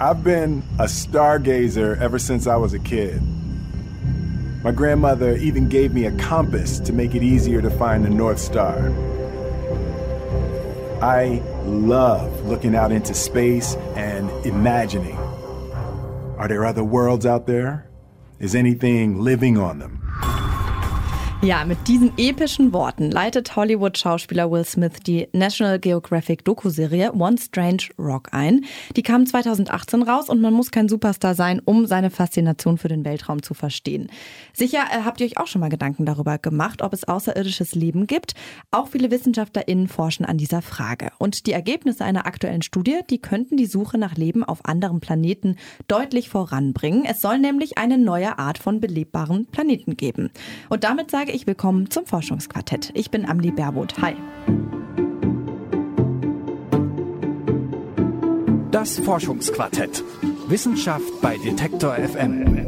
I've been a stargazer ever since I was a kid. My grandmother even gave me a compass to make it easier to find the North Star. I love looking out into space and imagining. Are there other worlds out there? Is anything living on them? Ja, mit diesen epischen Worten leitet Hollywood-Schauspieler Will Smith die National Geographic Doku-Serie One Strange Rock ein. Die kam 2018 raus und man muss kein Superstar sein, um seine Faszination für den Weltraum zu verstehen. Sicher habt ihr euch auch schon mal Gedanken darüber gemacht, ob es außerirdisches Leben gibt. Auch viele WissenschaftlerInnen forschen an dieser Frage. Und die Ergebnisse einer aktuellen Studie, die könnten die Suche nach Leben auf anderen Planeten deutlich voranbringen. Es soll nämlich eine neue Art von belebbaren Planeten geben. Und damit sage ich willkommen zum Forschungsquartett. Ich bin Amelie Baerboth. Hi. Das Forschungsquartett. Wissenschaft bei Detektor FM.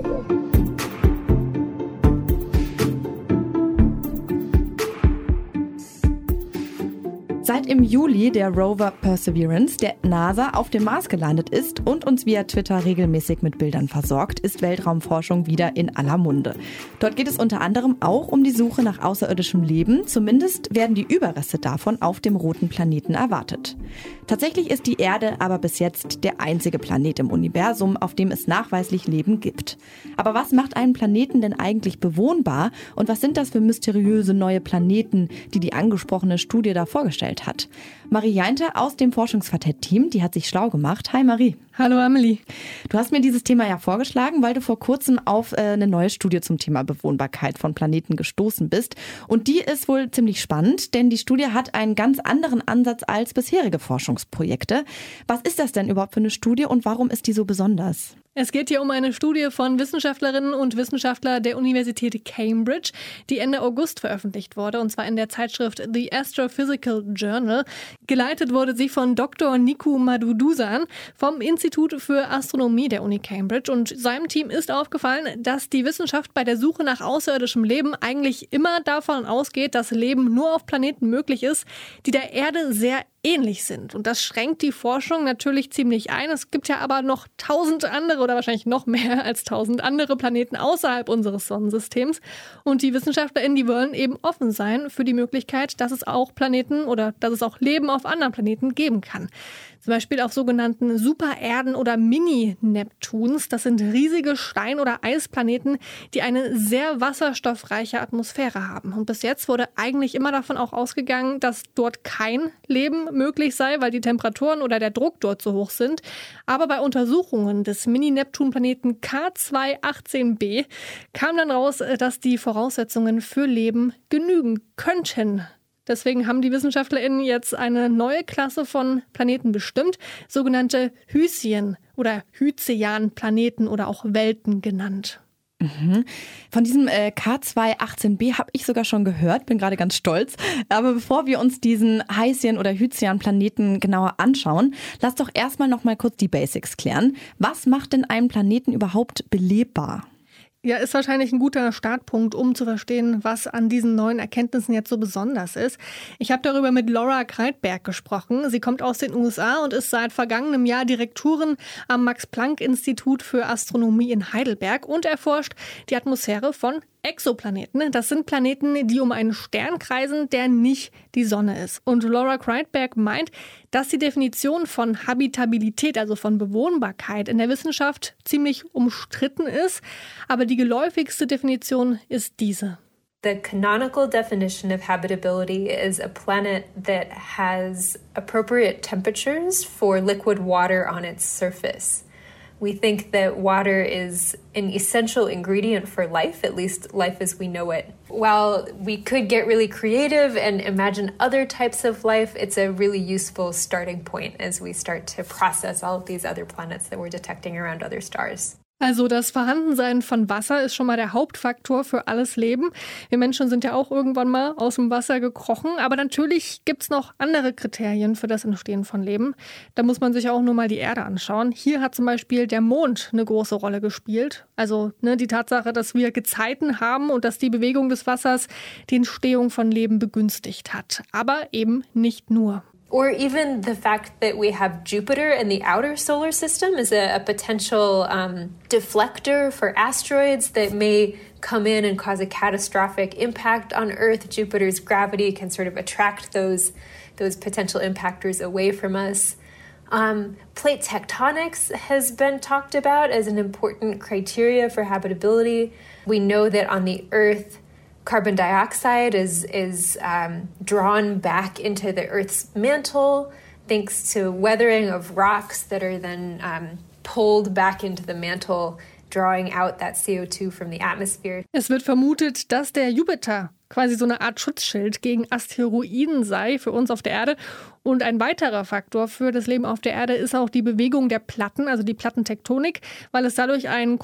Seit im Juli der Rover Perseverance der NASA auf dem Mars gelandet ist und uns via Twitter regelmäßig mit Bildern versorgt, ist Weltraumforschung wieder in aller Munde. Dort geht es unter anderem auch um die Suche nach außerirdischem Leben. Zumindest werden die Überreste davon auf dem roten Planeten erwartet. Tatsächlich ist die Erde aber bis jetzt der einzige Planet im Universum, auf dem es nachweislich Leben gibt. Aber was macht einen Planeten denn eigentlich bewohnbar? Und was sind das für mysteriöse neue Planeten, die die angesprochene Studie da vorgestellt hat? Marie Jainte aus dem Forschungsquartett-Team, die hat sich schlau gemacht. Hi Marie. Hallo Amelie. Du hast mir dieses Thema ja vorgeschlagen, weil du vor kurzem auf eine neue Studie zum Thema Bewohnbarkeit von Planeten gestoßen bist. Und die ist wohl ziemlich spannend, denn die Studie hat einen ganz anderen Ansatz als bisherige Forschungsprojekte. Was ist das denn überhaupt für eine Studie und warum ist die so besonders? Es geht hier um eine Studie von Wissenschaftlerinnen und Wissenschaftlern der Universität Cambridge, die Ende August veröffentlicht wurde, und zwar in der Zeitschrift The Astrophysical Journal. Geleitet wurde sie von Dr. Niku Madhusudan vom Institut für Astronomie der Uni Cambridge. Und seinem Team ist aufgefallen, dass die Wissenschaft bei der Suche nach außerirdischem Leben eigentlich immer davon ausgeht, dass Leben nur auf Planeten möglich ist, die der Erde sehr ähnlich sind. Und das schränkt die Forschung natürlich ziemlich ein. Es gibt ja aber noch 1000 andere oder wahrscheinlich noch mehr als 1000 andere Planeten außerhalb unseres Sonnensystems. Und die WissenschaftlerInnen, die wollen eben offen sein für die Möglichkeit, dass es auch Planeten oder dass es auch Leben auf anderen Planeten geben kann. Zum Beispiel auf sogenannten Supererden oder Mini-Neptuns. Das sind riesige Stein- oder Eisplaneten, die eine sehr wasserstoffreiche Atmosphäre haben. Und bis jetzt wurde eigentlich immer davon auch ausgegangen, dass dort kein Leben möglich sei, weil die Temperaturen oder der Druck dort so hoch sind. Aber bei Untersuchungen des Mini-Neptun-Planeten K218b kam dann raus, dass die Voraussetzungen für Leben genügen könnten. Deswegen haben die WissenschaftlerInnen jetzt eine neue Klasse von Planeten bestimmt, sogenannte Hycean- oder Hycean-Planeten oder auch Welten genannt. Von diesem K218b habe ich sogar schon gehört, bin gerade ganz stolz. Aber bevor wir uns diesen Hycean- oder Hycean-Planeten genauer anschauen, lass doch erstmal noch mal kurz die Basics klären. Was macht denn einen Planeten überhaupt belebbar? Ja, ist wahrscheinlich ein guter Startpunkt, um zu verstehen, was an diesen neuen Erkenntnissen jetzt so besonders ist. Ich habe darüber mit Laura Kreitberg gesprochen. Sie kommt aus den USA und ist seit vergangenem Jahr Direktorin am Max-Planck-Institut für Astronomie in Heidelberg und erforscht die Atmosphäre von Exoplaneten. Das sind Planeten, die um einen Stern kreisen, der nicht die Sonne ist. Und Laura Kreitberg meint, dass die Definition von Habitabilität, also von Bewohnbarkeit, in der Wissenschaft ziemlich umstritten ist. Aber die geläufigste Definition ist diese. The canonical definition of habitability is a planet that has appropriate temperatures for liquid water on its surface. We think that water is an essential ingredient for life, at least life as we know it. While we could get really creative and imagine other types of life, it's a really useful starting point as we start to process all of these other planets that we're detecting around other stars. Also das Vorhandensein von Wasser ist schon mal der Hauptfaktor für alles Leben. Wir Menschen sind ja auch irgendwann mal aus dem Wasser gekrochen. Aber natürlich gibt's noch andere Kriterien für das Entstehen von Leben. Da muss man sich auch nur mal die Erde anschauen. Hier hat zum Beispiel der Mond eine große Rolle gespielt. Also die Tatsache, dass wir Gezeiten haben und dass die Bewegung des Wassers die Entstehung von Leben begünstigt hat. Aber eben nicht nur. Or even the fact that we have Jupiter in the outer solar system is a potential deflector for asteroids that may come in and cause a catastrophic impact on Earth. Jupiter's gravity can sort of attract those potential impactors away from us. Plate tectonics has been talked about as an important criteria for habitability. We know that on the Earth, carbon dioxide is drawn back into the Earth's mantle thanks to weathering of rocks that are then pulled back into the mantle, drawing out that CO2 from the atmosphere. Es wird vermutet, dass der Jupiter quasi so eine Art Schutzschild gegen Asteroiden sei für uns auf der Erde. Und ein weiterer Faktor für das Leben auf der Erde ist auch die Bewegung der Platten, also die Plattentektonik, weil es dadurch einen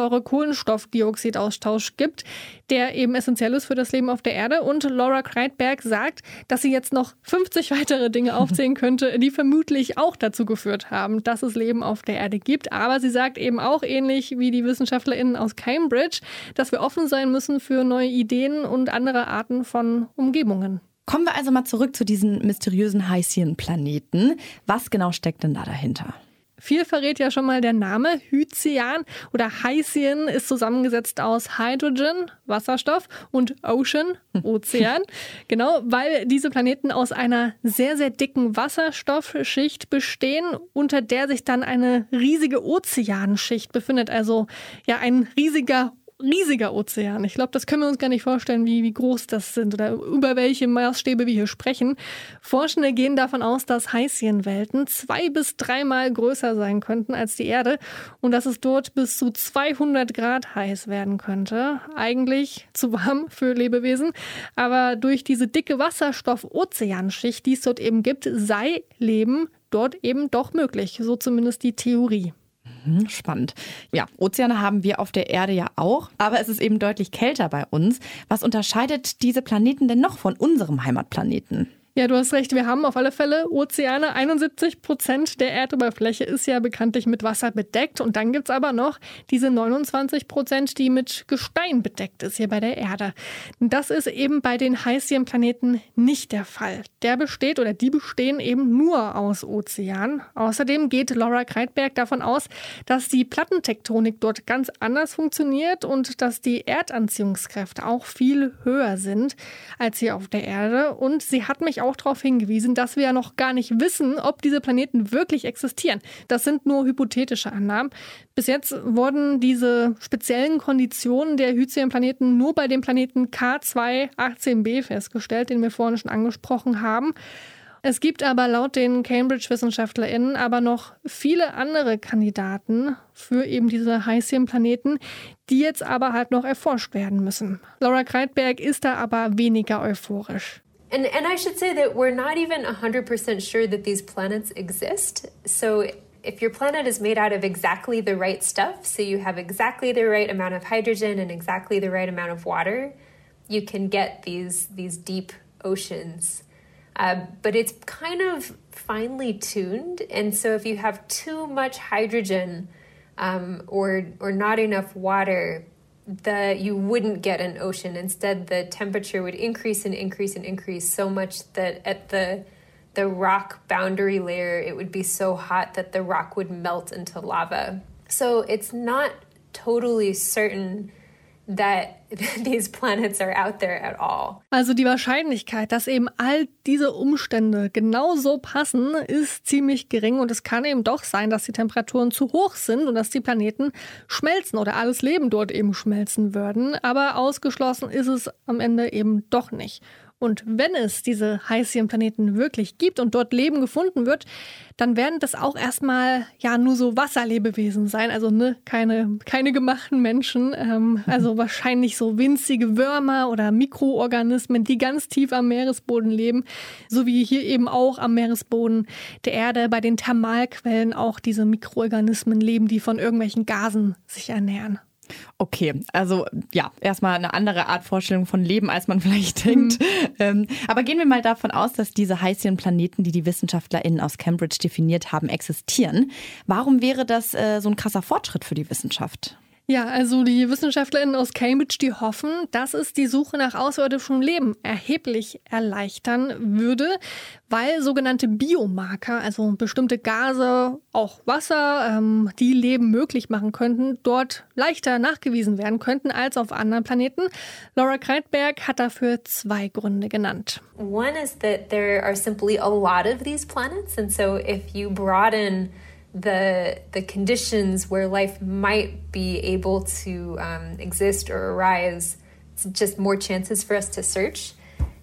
Kohlensäure-Kohlenstoffdioxidaustausch gibt, der eben essentiell ist für das Leben auf der Erde. Und Laura Kreitberg sagt, dass sie jetzt noch 50 weitere Dinge aufzählen könnte, die vermutlich auch dazu geführt haben, dass es Leben auf der Erde gibt. Aber sie sagt eben auch, ähnlich wie die WissenschaftlerInnen aus Cambridge, dass wir offen sein müssen für neue Ideen und andere Arten von Umgebungen. Kommen wir also mal zurück zu diesen mysteriösen Halcyon-Planeten. Was genau steckt denn da dahinter? Viel verrät ja schon mal der Name. Hycean oder Halcyon ist zusammengesetzt aus Hydrogen, Wasserstoff und Ocean, Ozean. Genau, weil diese Planeten aus einer sehr, sehr dicken Wasserstoffschicht bestehen, unter der sich dann eine riesige Ozeanschicht befindet. Also ja, ein riesiger Ozean. Ich glaube, das können wir uns gar nicht vorstellen, wie groß das sind oder über welche Maßstäbe wir hier sprechen. Forschende gehen davon aus, dass Halcyon-Welten 2 bis 3 Mal größer sein könnten als die Erde und dass es dort bis zu 200 Grad heiß werden könnte. Eigentlich zu warm für Lebewesen, aber durch diese dicke Wasserstoff-Ozeanschicht, die es dort eben gibt, sei Leben dort eben doch möglich. So zumindest die Theorie. Spannend. Ja, Ozeane haben wir auf der Erde ja auch, aber es ist eben deutlich kälter bei uns. Was unterscheidet diese Planeten denn noch von unserem Heimatplaneten? Ja, du hast recht, wir haben auf alle Fälle Ozeane. 71% der Erdoberfläche ist ja bekanntlich mit Wasser bedeckt. Und dann gibt's aber noch diese 29%, die mit Gestein bedeckt ist hier bei der Erde. Und das ist eben bei den Halcyon-Planeten nicht der Fall. Die bestehen eben nur aus Ozean. Außerdem geht Laura Kreitberg davon aus, dass die Plattentektonik dort ganz anders funktioniert und dass die Erdanziehungskräfte auch viel höher sind als hier auf der Erde. Und sie hat mich auch darauf hingewiesen, dass wir ja noch gar nicht wissen, ob diese Planeten wirklich existieren. Das sind nur hypothetische Annahmen. Bis jetzt wurden diese speziellen Konditionen der Hycean-Planeten nur bei dem Planeten K2-18b festgestellt, den wir vorhin schon angesprochen haben. Es gibt aber laut den Cambridge-WissenschaftlerInnen aber noch viele andere Kandidaten für eben diese Halcyon-Planeten, die jetzt aber halt noch erforscht werden müssen. Laura Kreitberg ist da aber weniger euphorisch. And I should say that we're not even 100% sure that these planets exist. So if your planet is made out of exactly the right stuff, so you have exactly the right amount of hydrogen and exactly the right amount of water, you can get these deep oceans. But it's kind of finely tuned. And so if you have too much hydrogen or not enough water, you wouldn't get an ocean. Instead, the temperature would increase and increase and increase so much that at the rock boundary layer, it would be so hot that the rock would melt into lava. So it's not totally certain that these planets are out there at all. Also die Wahrscheinlichkeit, dass eben all diese Umstände genau so passen, ist ziemlich gering und es kann eben doch sein, dass die Temperaturen zu hoch sind und dass die Planeten schmelzen oder alles Leben dort eben schmelzen würden. Aber ausgeschlossen ist es am Ende eben doch nicht. Und wenn es diese Halcyon-Planeten wirklich gibt und dort Leben gefunden wird, dann werden das auch erstmal ja nur so Wasserlebewesen sein, also keine gemachten Menschen, also wahrscheinlich so winzige Würmer oder Mikroorganismen, die ganz tief am Meeresboden leben, so wie hier eben auch am Meeresboden der Erde bei den Thermalquellen auch diese Mikroorganismen leben, die von irgendwelchen Gasen sich ernähren. Okay, also ja, erstmal eine andere Art Vorstellung von Leben, als man vielleicht denkt. Aber gehen wir mal davon aus, dass diese Halcyon-Planeten, die die WissenschaftlerInnen aus Cambridge definiert haben, existieren. Warum wäre das so ein krasser Fortschritt für die Wissenschaft? Ja, also die WissenschaftlerInnen aus Cambridge, die hoffen, dass es die Suche nach außerirdischem Leben erheblich erleichtern würde, weil sogenannte Biomarker, also bestimmte Gase, auch Wasser, die Leben möglich machen könnten, dort leichter nachgewiesen werden könnten als auf anderen Planeten. Laura Kreitberg hat dafür 2 Gründe genannt. One is that there are simply a lot of these planets, and so if you broaden the conditions where life might be able to exist or arise, it's just more chances for us to search.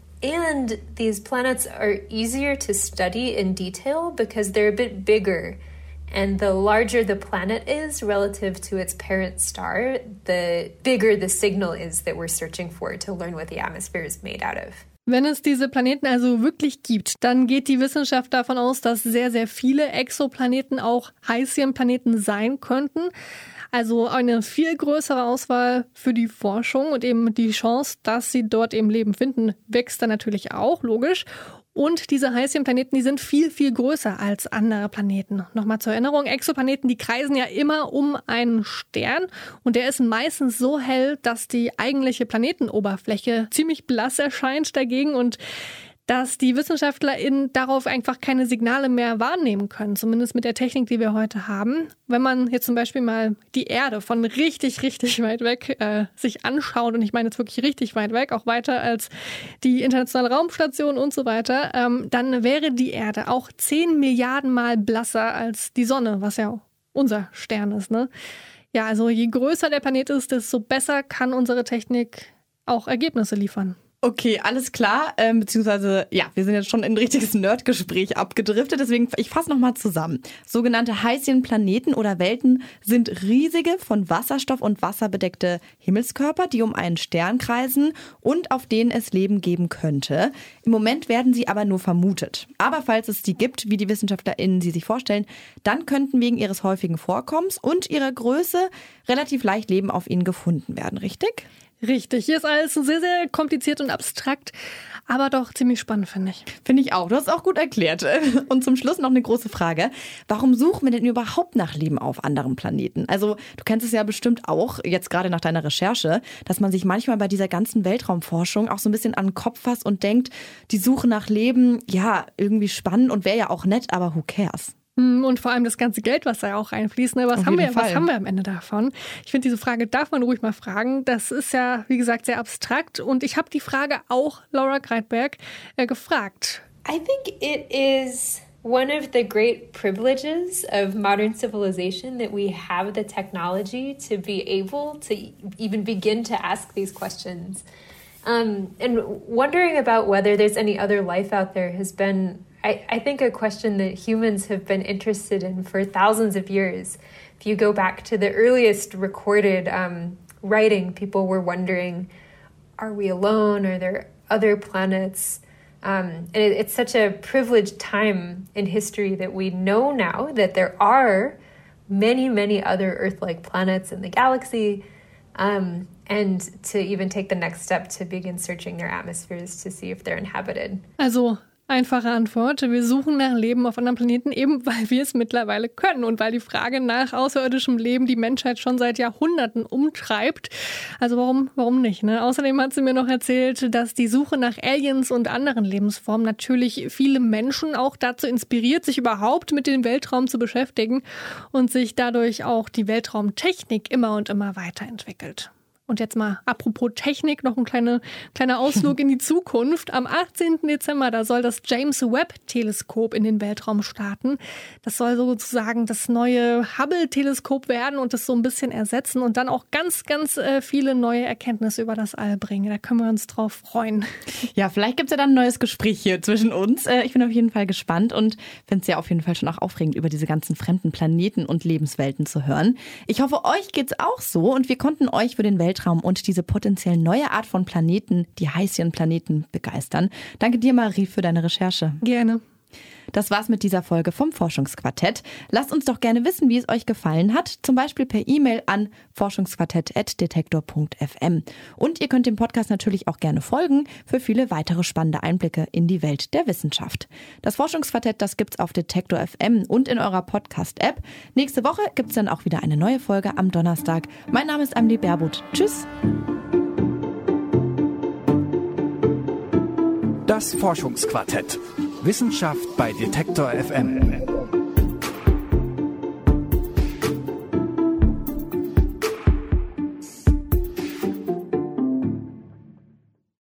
And these planets are easier to study in detail because they're a bit bigger. And the larger the planet is relative to its parent star, the bigger the signal is that we're searching for to learn what the atmosphere is made out of. Wenn es diese Planeten also wirklich gibt, dann geht die Wissenschaft davon aus, dass sehr, sehr viele Exoplaneten auch Halcyon-Planeten sein könnten. Also eine viel größere Auswahl für die Forschung und eben die Chance, dass sie dort eben Leben finden, wächst dann natürlich auch, logisch. Und diese Halcyon-Planeten, die sind viel, viel größer als andere Planeten. Nochmal zur Erinnerung, Exoplaneten, die kreisen ja immer um einen Stern und der ist meistens so hell, dass die eigentliche Planetenoberfläche ziemlich blass erscheint dagegen und dass die WissenschaftlerInnen darauf einfach keine Signale mehr wahrnehmen können, zumindest mit der Technik, die wir heute haben. Wenn man jetzt zum Beispiel mal die Erde von richtig, richtig weit weg sich anschaut, und ich meine jetzt wirklich richtig weit weg, auch weiter als die internationale Raumstation und so weiter, dann wäre die Erde auch 10 Milliarden Mal blasser als die Sonne, was ja unser Stern ist, ne? Ja, also je größer der Planet ist, desto besser kann unsere Technik auch Ergebnisse liefern. Okay, alles klar. Beziehungsweise, ja, wir sind jetzt schon in ein richtiges Nerdgespräch abgedriftet. Deswegen, ich fasse nochmal zusammen. Sogenannte Halcyon-Planeten oder Welten sind riesige, von Wasserstoff und Wasser bedeckte Himmelskörper, die um einen Stern kreisen und auf denen es Leben geben könnte. Im Moment werden sie aber nur vermutet. Aber falls es sie gibt, wie die WissenschaftlerInnen sie sich vorstellen, dann könnten wegen ihres häufigen Vorkommens und ihrer Größe relativ leicht Leben auf ihnen gefunden werden, richtig? Richtig, hier ist alles sehr, sehr kompliziert und abstrakt, aber doch ziemlich spannend, finde ich. Finde ich auch. Du hast es auch gut erklärt. Und zum Schluss noch eine große Frage. Warum suchen wir denn überhaupt nach Leben auf anderen Planeten? Also du kennst es ja bestimmt auch, jetzt gerade nach deiner Recherche, dass man sich manchmal bei dieser ganzen Weltraumforschung auch so ein bisschen an den Kopf fasst und denkt, die Suche nach Leben, ja, irgendwie spannend und wäre ja auch nett, aber who cares? Und vor allem das ganze Geld, was da ja auch reinfließt. Ne? Was haben wir am Ende davon? Ich finde, diese Frage darf man ruhig mal fragen. Das ist ja, wie gesagt, sehr abstrakt. Und ich habe die Frage auch Laura Kreitberg gefragt. I think it is one of the great privileges of modern civilization that we have the technology to be able to even begin to ask these questions. And wondering about whether there's any other life out there has been I think a question that humans have been interested in for thousands of years. If you go back to the earliest recorded writing, people were wondering, are we alone? Are there other planets? And it's such a privileged time in history that we know now that there are many, many other Earth-like planets in the galaxy. And to even take the next step to begin searching their atmospheres to see if they're inhabited. Also einfache Antwort. Wir suchen nach Leben auf anderen Planeten, eben weil wir es mittlerweile können und weil die Frage nach außerirdischem Leben die Menschheit schon seit Jahrhunderten umtreibt. Also warum nicht? Ne? Außerdem hat sie mir noch erzählt, dass die Suche nach Aliens und anderen Lebensformen natürlich viele Menschen auch dazu inspiriert, sich überhaupt mit dem Weltraum zu beschäftigen und sich dadurch auch die Weltraumtechnik immer und immer weiterentwickelt. Und jetzt mal apropos Technik, noch ein kleiner Ausflug in die Zukunft. Am 18. Dezember, da soll das James-Webb-Teleskop in den Weltraum starten. Das soll sozusagen das neue Hubble-Teleskop werden und das so ein bisschen ersetzen und dann auch ganz, ganz viele neue Erkenntnisse über das All bringen. Da können wir uns drauf freuen. Ja, vielleicht gibt es ja dann ein neues Gespräch hier zwischen uns. Ich bin auf jeden Fall gespannt und finde es ja auf jeden Fall schon auch aufregend, über diese ganzen fremden Planeten und Lebenswelten zu hören. Ich hoffe, euch geht's auch so und wir konnten euch für den Weltraum und diese potenziell neue Art von Planeten, die Halcyon-Planeten, begeistern. Danke dir, Marie, für deine Recherche. Gerne. Das war's mit dieser Folge vom Forschungsquartett. Lasst uns doch gerne wissen, wie es euch gefallen hat. Zum Beispiel per E-Mail an forschungsquartett@detektor.fm. Und ihr könnt dem Podcast natürlich auch gerne folgen für viele weitere spannende Einblicke in die Welt der Wissenschaft. Das Forschungsquartett, das gibt's auf Detektor FM und in eurer Podcast-App. Nächste Woche gibt's dann auch wieder eine neue Folge am Donnerstag. Mein Name ist Amelie Baerbuth. Tschüss. Das Forschungsquartett. Wissenschaft bei Detektor FM.